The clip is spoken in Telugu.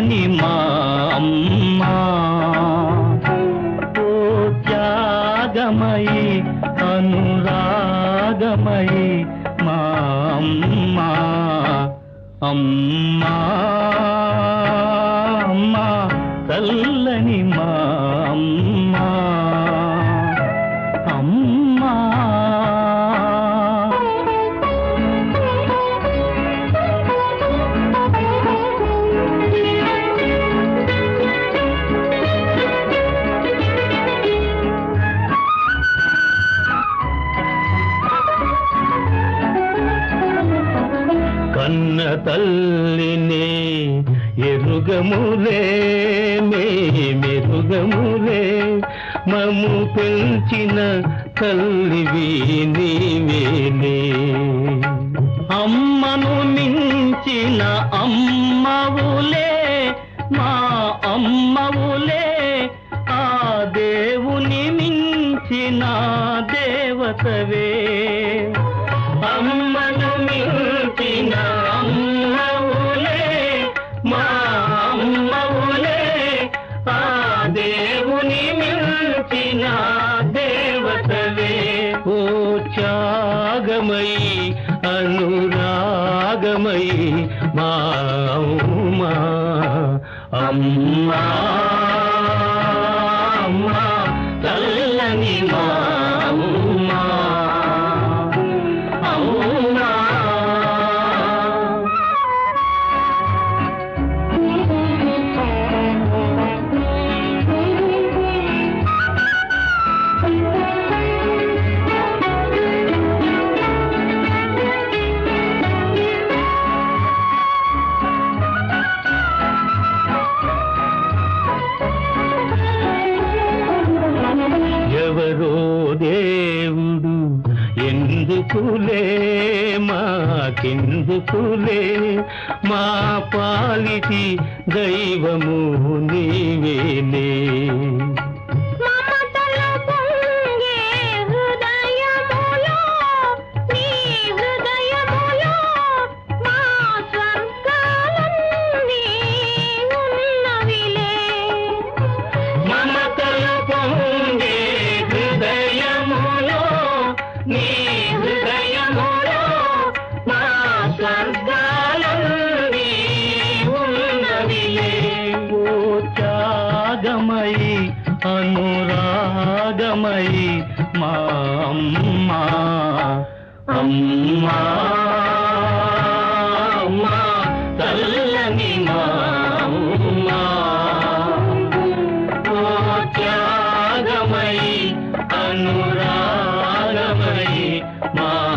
చల్లని మా అమ్మా, ఓ త్యాగమయి అనురాగమయి మా అమ్మా, అమ్మా అమ్మా చల్లని మా అమ్మా, అమ్మా. కన్న తల్లినే ఎరుగములే మెరుగములే, మము పెంచిన తల్లివి నీవేలే. అమ్మను మించిన అమ్మవులే మా అమ్మవులే, ఆ దేవుని మించిన దేవతవే. అమ్మను మించిన అమ్మవులే మా అమ్మవులే, ఆ దేవుని మించిన దేవతవే. ఓ త్యాగమయి అనురాగమయి మా అమ్మా, అమ్మా అమ్మా చల్లని మా అమ్మా, అమ్మా. ఎవరో దేవుడు ఎందుకులే మాకెందుకులే, మా పాలిటి దైవము నీవేలే. నీ హృదయములో మా స్వర్గాలన్నీ ఉన్నవిలే. ఓ త్యాగమయి అనురాగమయి మా అమ్మా, అమ్మా అమ్మా చల్లని మా అమ్మా, ఓ త్యాగమయి అనురాగమయి మా